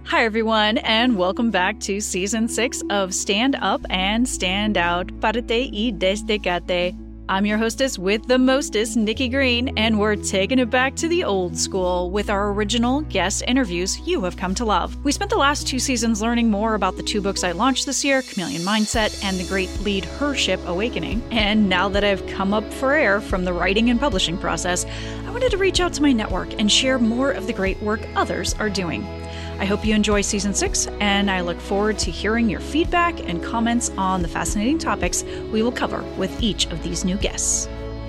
Hi, everyone, and welcome back to Season 6 of Stand Up and Stand Out, Parte y Desdecate. I'm your hostess with the mostest, Nikki Green, and we're taking it back to the old school with our original guest interviews you have come to love. We spent the last 2 seasons learning more about the 2 books I launched this year, Chameleon Mindset and The Great Lead Hership Awakening. And now that I've come up for air from the writing and publishing process, I wanted to reach out to my network and share more of the great work others are doing. I hope you enjoy Season 6, and I look forward to hearing your feedback and comments on the fascinating topics we will cover with each of these new guests.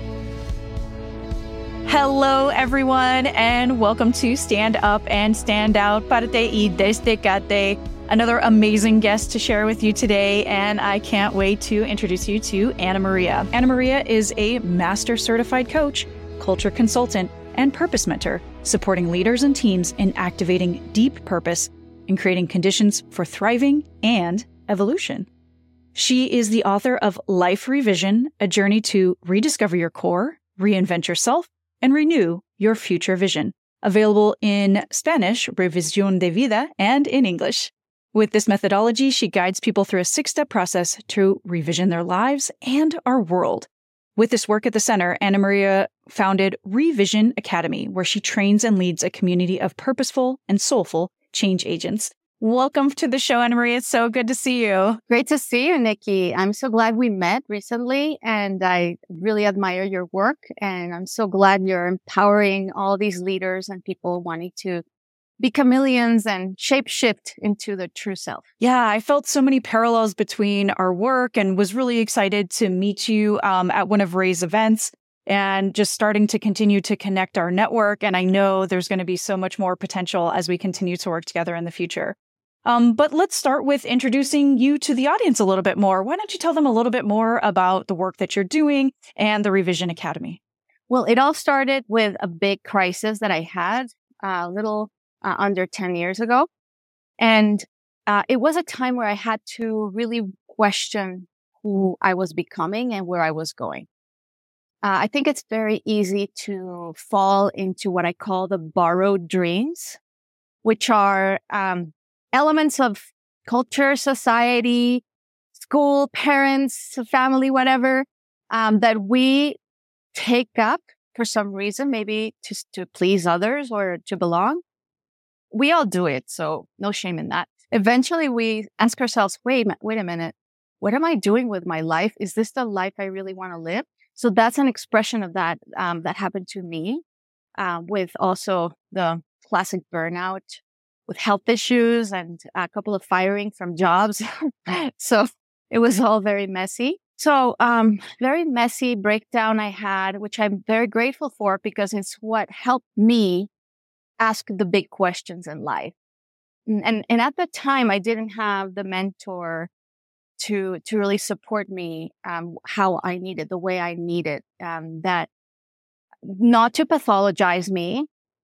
Hello, everyone, and welcome to Stand Up and Stand Out, Parte y Desdecate. Another amazing guest to share with you today, and I can't wait to introduce you to Anna Maria. Anna Maria is a Master Certified Coach, Culture Consultant, and Purpose Mentor, supporting leaders and teams in activating deep purpose and creating conditions for thriving and evolution. She is the author of Life Revision, a journey to rediscover your core, reinvent yourself, and renew your future vision. Available in Spanish, Revisión de Vida, and in English. With this methodology, she guides people through a 6-step process to revision their lives and our world. With this work at the center, Anna Maria founded Revision Academy, where she trains and leads a community of purposeful and soulful change agents. Welcome to the show, Anna Maria. It's so good to see you. Great to see you, Nikki. I'm so glad we met recently, and I really admire your work. And I'm so glad you're empowering all these leaders and people wanting to be chameleons and shape-shift into the true self. Yeah, I felt so many parallels between our work and was really excited to meet you at one of Ray's events and just starting to continue to connect our network. And I know there's going to be so much more potential as we continue to work together in the future. But let's start with introducing you to the audience a little bit more. Why don't you tell them a little bit more about the work that you're doing and the Revision Academy? Well, it all started with a big crisis that I had under 10 years ago. And it was a time where I had to really question who I was becoming and where I was going. I think it's very easy to fall into what I call the borrowed dreams, which are elements of culture, society, school, parents, family, whatever, that we take up for some reason, maybe to please others or to belong. We all do it, so no shame in that. Eventually, we ask ourselves, wait a minute. What am I doing with my life? Is this the life I really want to live? So that's an expression of that that happened to me with also the classic burnout, with health issues and a couple of firing from jobs. So it was all very messy. So very messy breakdown I had, which I'm very grateful for because it's what helped me ask the big questions in life. And at the time, I didn't have the mentor to really support me, how I needed, the way I needed, that not to pathologize me,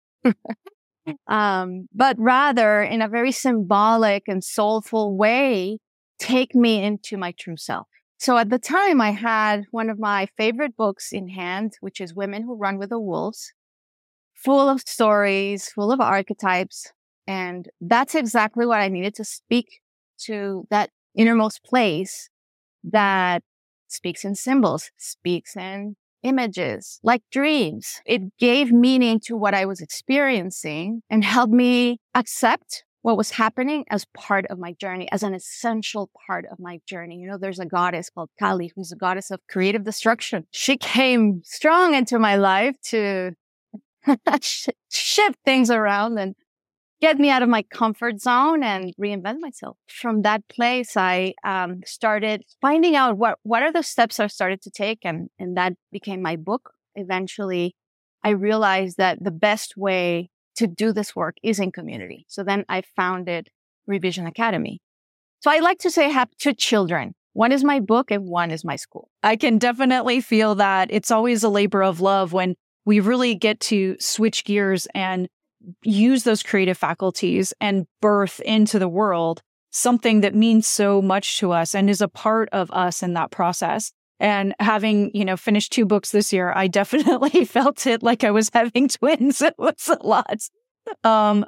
but rather in a very symbolic and soulful way, take me into my true self. So at the time, I had one of my favorite books in hand, which is Women Who Run with the Wolves. Full of stories, full of archetypes. And that's exactly what I needed to speak to that innermost place that speaks in symbols, speaks in images, like dreams. It gave meaning to what I was experiencing and helped me accept what was happening as part of my journey, as an essential part of my journey. You know, there's a goddess called Kali, who's a goddess of creative destruction. She came strong into my life to shift things around and get me out of my comfort zone and reinvent myself. From that place, I started finding out what are the steps I started to take, and that became my book. Eventually, I realized that the best way to do this work is in community. So then I founded Revision Academy. So I like to say I have 2 children. One is my book and one is my school. I can definitely feel that. It's always a labor of love when we really get to switch gears and use those creative faculties and birth into the world something that means so much to us and is a part of us in that process. And having, finished 2 books this year, I definitely felt it like I was having twins. It was a lot.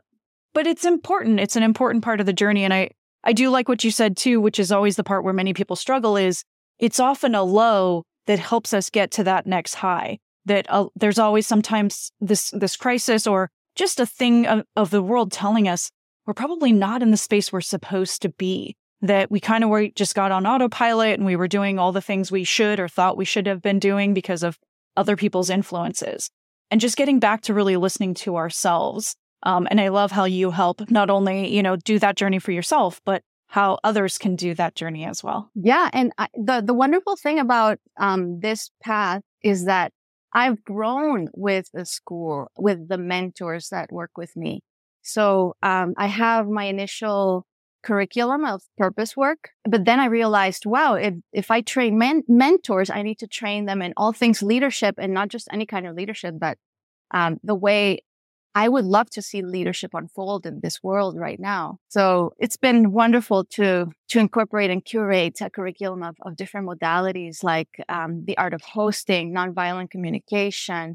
But it's important. It's an important part of the journey. And I do like what you said too, which is always the part where many people struggle is it's often a low that helps us get to that next high. That there's always sometimes this crisis or just a thing of the world telling us we're probably not in the space we're supposed to be, that we kind of just got on autopilot and we were doing all the things we should or thought we should have been doing because of other people's influences. And just getting back to really listening to ourselves. And I love how you help not only, do that journey for yourself, but how others can do that journey as well. Yeah. And the wonderful thing about this path is that I've grown with the school, with the mentors that work with me. So I have my initial curriculum of purpose work, but then I realized, wow, if I train mentors, I need to train them in all things leadership, and not just any kind of leadership, but the way I would love to see leadership unfold in this world right now. So it's been wonderful to incorporate and curate a curriculum of different modalities, like the art of hosting, nonviolent communication,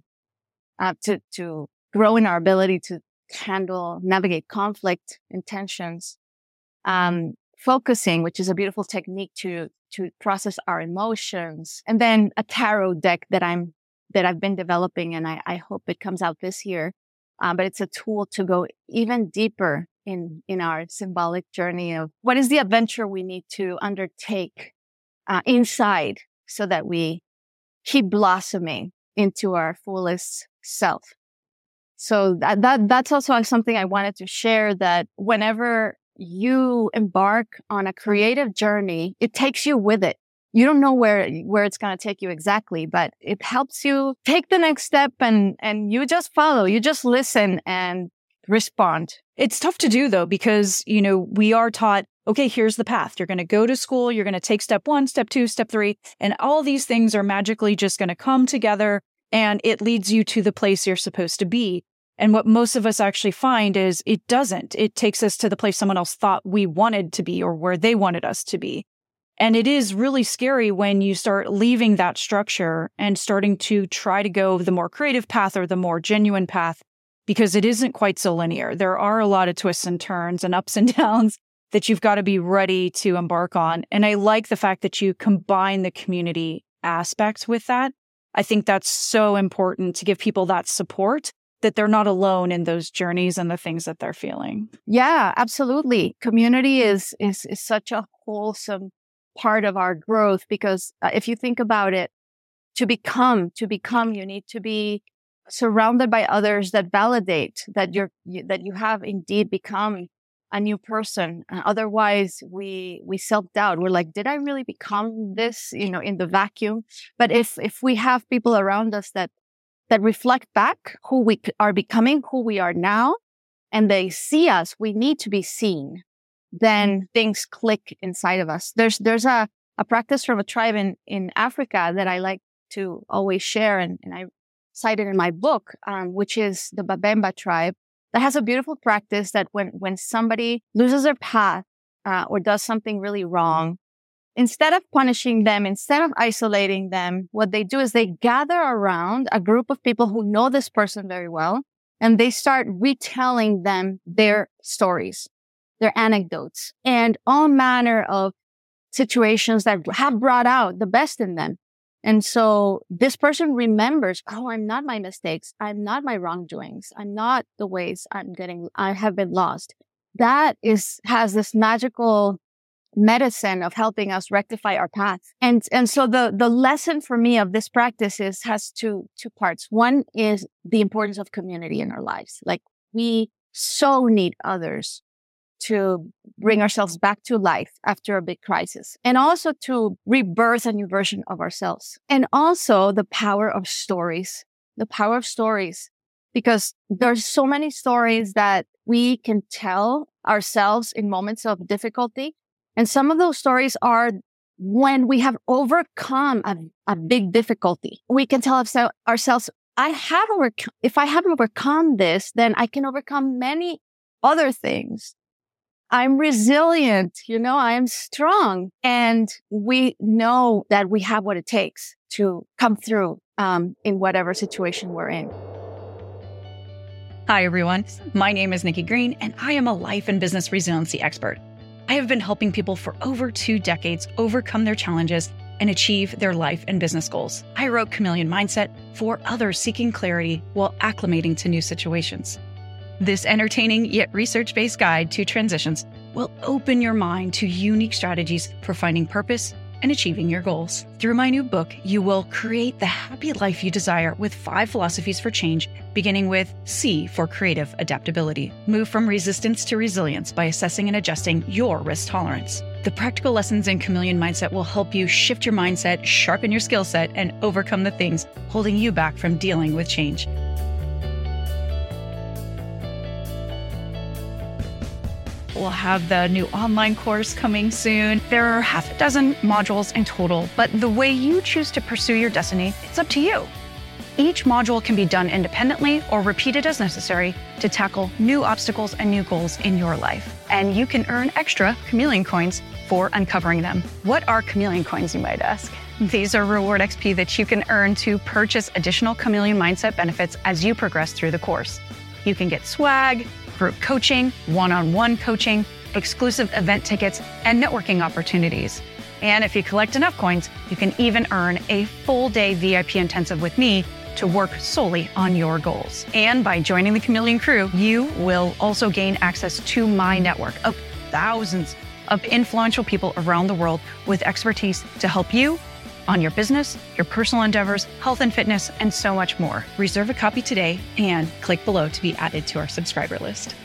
to grow in our ability to navigate conflict and tensions, focusing, which is a beautiful technique to process our emotions, and then a tarot deck that I've been developing, and I hope it comes out this year. But it's a tool to go even deeper in our symbolic journey of what is the adventure we need to undertake inside so that we keep blossoming into our fullest self. So that's also something I wanted to share, that whenever you embark on a creative journey, it takes you with it. You don't know where it's going to take you exactly, but it helps you take the next step, and you just follow, you just listen and respond. It's tough to do though, because, we are taught, okay, here's the path. You're going to go to school. You're going to take step 1, step 2, step 3, and all these things are magically just going to come together, and it leads you to the place you're supposed to be. And what most of us actually find is it doesn't. It takes us to the place someone else thought we wanted to be or where they wanted us to be. And it is really scary when you start leaving that structure and starting to try to go the more creative path or the more genuine path, because it isn't quite so linear. There are a lot of twists and turns and ups and downs that you've got to be ready to embark on. And I like the fact that you combine the community aspect with that. I think that's so important to give people that support, that they're not alone in those journeys and the things that they're feeling. Yeah, absolutely. Community is such a wholesome part of our growth, because if you think about it, to become, you need to be surrounded by others that validate that you have indeed become a new person. Otherwise, we self-doubt. We're like, did I really become this, in the vacuum? But if we have people around us that reflect back who we are becoming, who we are now, and they see us, we need to be seen, then things click inside of us. There's a practice from a tribe in Africa that I like to always share, and I cite it in my book, which is the Babemba tribe, that has a beautiful practice that when somebody loses their path or does something really wrong, instead of punishing them, instead of isolating them, what they do is they gather around a group of people who know this person very well, and they start retelling them their stories, their anecdotes, and all manner of situations that have brought out the best in them. And so this person remembers, oh, I'm not my mistakes. I'm not my wrongdoings. I'm not the ways I have been lost. That has this magical medicine of helping us rectify our path. And so the lesson for me of this practice has two parts. One is the importance of community in our lives. Like, we so need others to bring ourselves back to life after a big crisis, and also to rebirth a new version of ourselves. And also the power of stories, because there's so many stories that we can tell ourselves in moments of difficulty. And some of those stories are when we have overcome a big difficulty. We can tell ourselves, if I have overcome this, then I can overcome many other things. I'm resilient, I am strong. And we know that we have what it takes to come through in whatever situation we're in. Hi, everyone. My name is Nikki Green, and I am a life and business resiliency expert. I have been helping people for over 2 decades overcome their challenges and achieve their life and business goals. I wrote Chameleon Mindset for others seeking clarity while acclimating to new situations. This entertaining yet research-based guide to transitions will open your mind to unique strategies for finding purpose and achieving your goals. Through my new book, you will create the happy life you desire with 5 philosophies for change, beginning with C for creative adaptability. Move from resistance to resilience by assessing and adjusting your risk tolerance. The practical lessons in Chameleon Mindset will help you shift your mindset, sharpen your skill set, and overcome the things holding you back from dealing with change. We'll have the new online course coming soon. There are half a dozen modules in total, but the way you choose to pursue your destiny, it's up to you. Each module can be done independently or repeated as necessary to tackle new obstacles and new goals in your life. And you can earn extra Chameleon coins for uncovering them. What are Chameleon coins, you might ask? These are reward XP that you can earn to purchase additional Chameleon Mindset benefits as you progress through the course. You can get swag, group coaching, one-on-one coaching, exclusive event tickets, and networking opportunities. And if you collect enough coins, you can even earn a full-day VIP intensive with me to work solely on your goals. And by joining the Chameleon crew, you will also gain access to my network of thousands of influential people around the world with expertise to help you on your business, your personal endeavors, health and fitness, and so much more. Reserve a copy today and click below to be added to our subscriber list.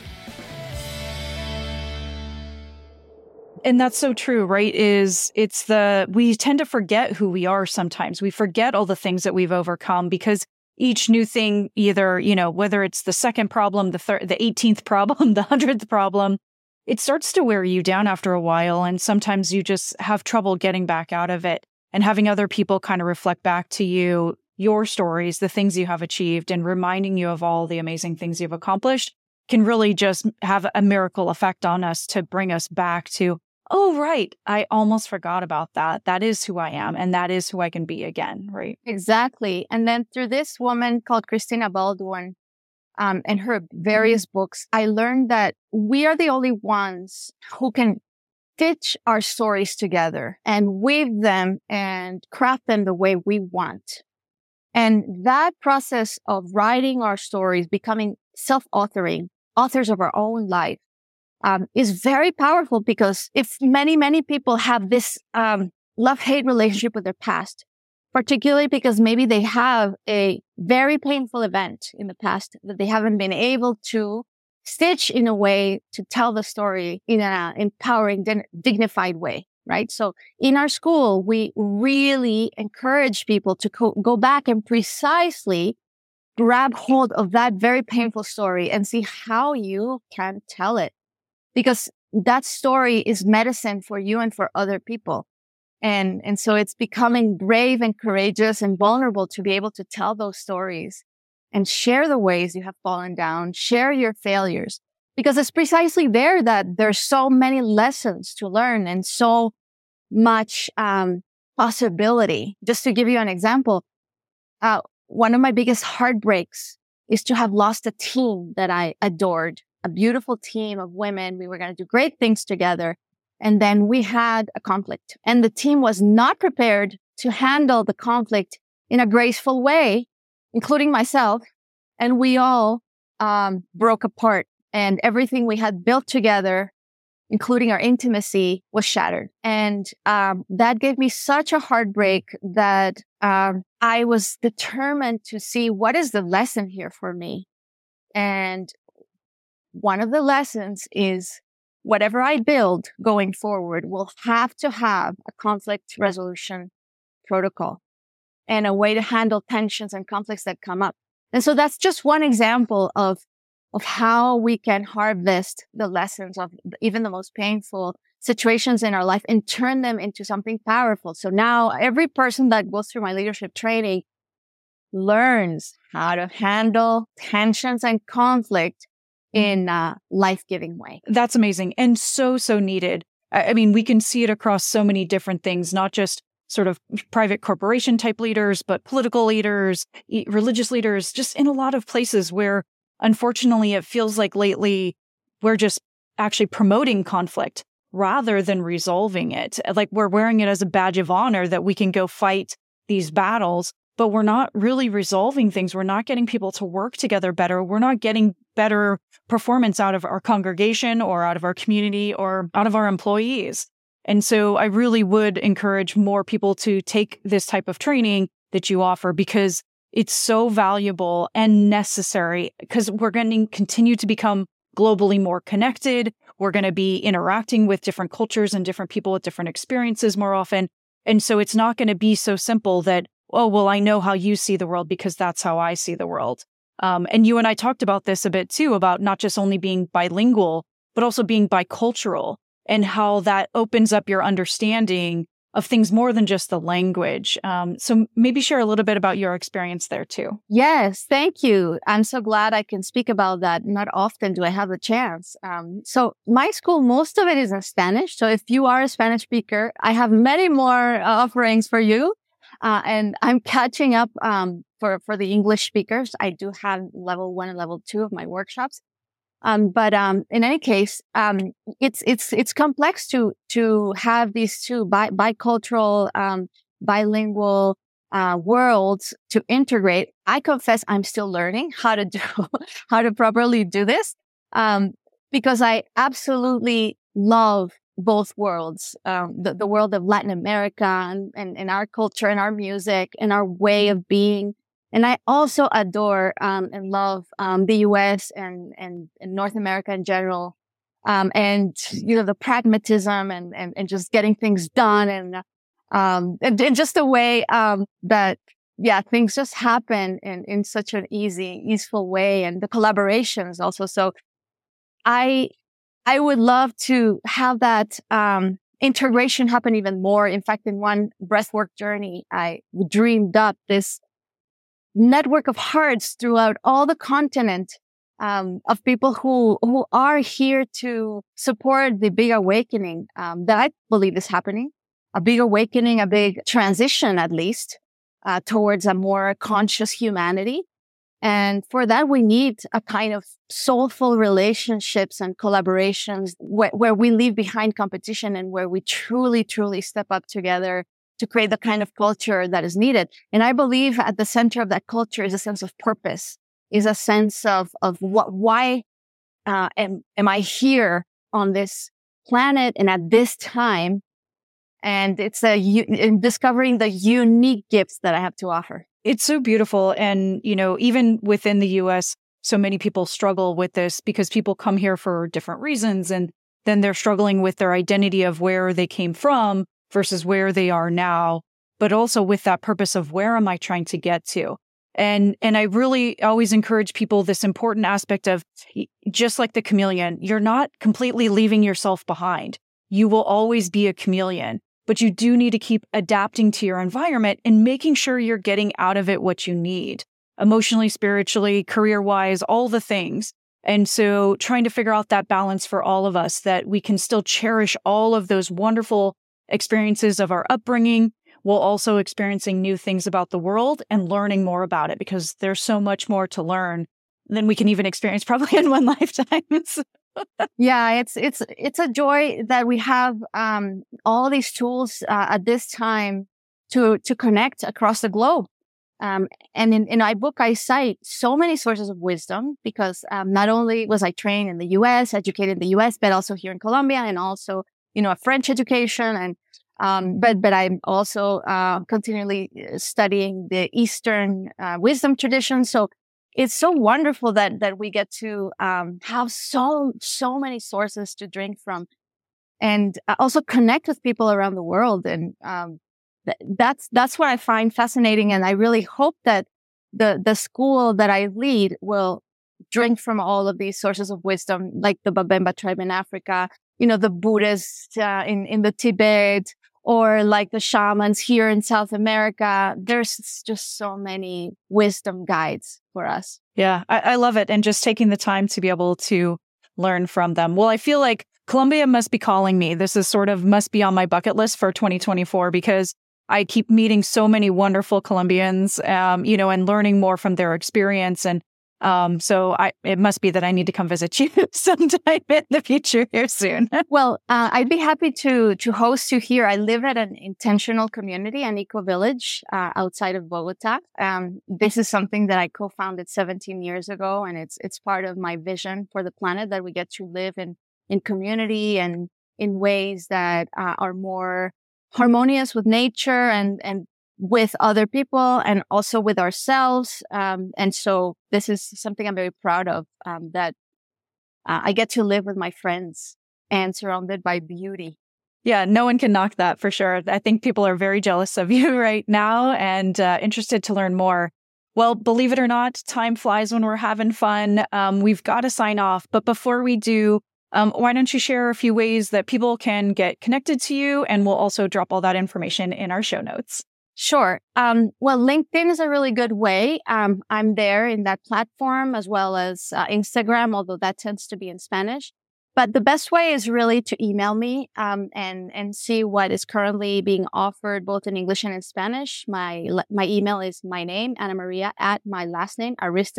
And that's so true, right? We tend to forget who we are sometimes. We forget all the things that we've overcome because each new thing, either, whether it's the second problem, the 18th problem, the 100th problem, it starts to wear you down after a while. And sometimes you just have trouble getting back out of it. And having other people kind of reflect back to you, your stories, the things you have achieved, and reminding you of all the amazing things you've accomplished can really just have a miracle effect on us to bring us back to, oh, right, I almost forgot about that. That is who I am, and that is who I can be again, right? Exactly. And then through this woman called Christina Baldwin and her various books, I learned that we are the only ones who can stitch our stories together and weave them and craft them the way we want. And that process of writing our stories, becoming self-authoring, authors of our own life, is very powerful because if many people have this love-hate relationship with their past, particularly because maybe they have a very painful event in the past that they haven't been able to stitch in a way to tell the story in an empowering, dignified way, right? So in our school, we really encourage people to go back and precisely grab hold of that very painful story and see how you can tell it. Because that story is medicine for you and for other people. And so it's becoming brave and courageous and vulnerable to be able to tell those stories and share the ways you have fallen down, share your failures, because it's precisely there that there's so many lessons to learn and so much possibility. Just to give you an example, one of my biggest heartbreaks is to have lost a team that I adored, a beautiful team of women. We were going to do great things together. And then we had a conflict, and the team was not prepared to handle the conflict in a graceful way, including myself, and we all broke apart, and everything we had built together, including our intimacy, was shattered. And that gave me such a heartbreak that I was determined to see what is the lesson here for me. And one of the lessons is whatever I build going forward will have to have a conflict resolution protocol and a way to handle tensions and conflicts that come up. And so that's just one example of how we can harvest the lessons of even the most painful situations in our life and turn them into something powerful. So now every person that goes through my leadership training learns how to handle tensions and conflict in a life-giving way. That's amazing and so needed. I mean, we can see it across so many different things, not just sort of private corporation type leaders, but political leaders, religious leaders, just in a lot of places where unfortunately, it feels like lately we're just actually promoting conflict rather than resolving it. Like we're wearing it as a badge of honor that we can go fight these battles, but we're not really resolving things. We're not getting people to work together better. We're not getting better performance out of our congregation or out of our community or out of our employees. And so I really would encourage more people to take this type of training that you offer, because it's so valuable and necessary, because we're going to continue to become globally more connected. We're going to be interacting with different cultures and different people with different experiences more often. And so it's not going to be so simple that, oh, well, I know how you see the world because that's how I see the world. And you and I talked about this a bit too, about not just only being bilingual, but also being bicultural, and how that opens up your understanding of things more than just the language. So maybe share a little bit about your experience there too. Yes, thank you. I'm so glad I can speak about that. Not often do I have a chance. So my school, most of it is in Spanish. So if you are a Spanish speaker, I have many more offerings for you. And I'm catching up for the English speakers. I do have level 1 and level 2 of my workshops. But in any case, it's complex to have these two bicultural, bilingual, worlds to integrate. I confess I'm still learning how to properly do this. Because I absolutely love both worlds, the world of Latin America and our culture and our music and our way of being. And I also adore and love the U.S. and North America in general, and the pragmatism and just getting things done and just the way that things just happen in such an easeful way, and the collaborations also. So I would love to have that integration happen even more. In fact, in one breathwork journey, I dreamed up this network of hearts throughout all the continent, of people who are here to support the big awakening, that I believe is happening. A big awakening, a big transition, at least, towards a more conscious humanity. And for that, we need a kind of soulful relationships and collaborations where we leave behind competition and where we truly, truly step up together to create the kind of culture that is needed. And I believe at the center of that culture is a sense of purpose, is a sense of why am I here on this planet and at this time? And it's in discovering the unique gifts that I have to offer. It's so beautiful. And, even within the US, so many people struggle with this because people come here for different reasons. And then they're struggling with their identity of where they came from versus where they are now, but also with that purpose of where am I trying to get to? And I really always encourage people this important aspect of, just like the chameleon, you're not completely leaving yourself behind. You will always be a chameleon, but you do need to keep adapting to your environment and making sure you're getting out of it what you need, emotionally, spiritually, career-wise, all the things. And so trying to figure out that balance for all of us, that we can still cherish all of those wonderful experiences of our upbringing, while also experiencing new things about the world and learning more about it, because there's so much more to learn than we can even experience probably in one lifetime. Yeah, it's a joy that we have all these tools at this time to connect across the globe. And in my book, I cite so many sources of wisdom because not only was I trained in the U.S., educated in the U.S., but also here in Colombia, and also a French education, and but I'm also continually studying the Eastern wisdom tradition. So it's so wonderful that we get to have so many sources to drink from, and also connect with people around the world. And that's what I find fascinating. And I really hope that the school that I lead will drink from all of these sources of wisdom, like the Babemba tribe in Africa, the Buddhists in the Tibet, or like the shamans here in South America. There's just so many wisdom guides for us. Yeah, I love it. And just taking the time to be able to learn from them. Well, I feel like Colombia must be calling me. This is must be on my bucket list for 2024, because I keep meeting so many wonderful Colombians, and learning more from their experience. And So it must be that I need to come visit you sometime in the future here soon. Well, I'd be happy to host you here. I live at an intentional community, an eco village outside of Bogota. This is something that I co-founded 17 years ago, and it's part of my vision for the planet, that we get to live in community and in ways that are more harmonious with nature and with other people and also with ourselves. And so this is something I'm very proud of, that I get to live with my friends and surrounded by beauty. Yeah, no one can knock that for sure. I think people are very jealous of you right now and interested to learn more. Well, believe it or not, time flies when we're having fun. We've got to sign off. But before we do, why don't you share a few ways that people can get connected to you? And we'll also drop all that information in our show notes. Sure. Well, LinkedIn is a really good way. I'm there in that platform, as well as Instagram, although that tends to be in Spanish. But the best way is really to email me and see what is currently being offered both in English and in Spanish. My email is my name, Ana Maria, at my last name,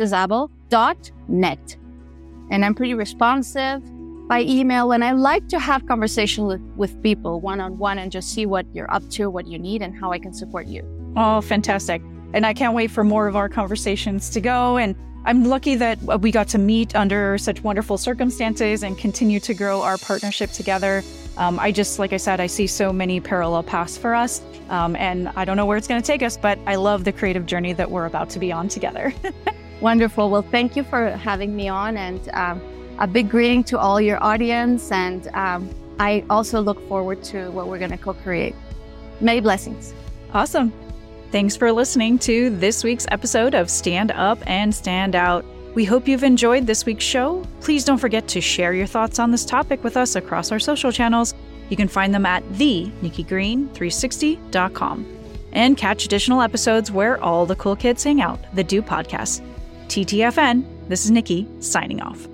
aristizabal.net. And I'm pretty responsive by email, and I like to have conversations with people one-on-one and just see what you're up to, what you need, and how I can support you. Oh, fantastic. And I can't wait for more of our conversations to go. And I'm lucky that we got to meet under such wonderful circumstances and continue to grow our partnership together. Like I said, I see so many parallel paths for us. And I don't know where it's going to take us, but I love the creative journey that we're about to be on together. Wonderful. Well, thank you for having me on, and a big greeting to all your audience. And I also look forward to what we're going to co-create. Many blessings. Awesome. Thanks for listening to this week's episode of Stand Up and Stand Out. We hope you've enjoyed this week's show. Please don't forget to share your thoughts on this topic with us across our social channels. You can find them at thenikkigreen360.com and catch additional episodes where all the cool kids hang out, the Do Podcast. TTFN, this is Nikki signing off.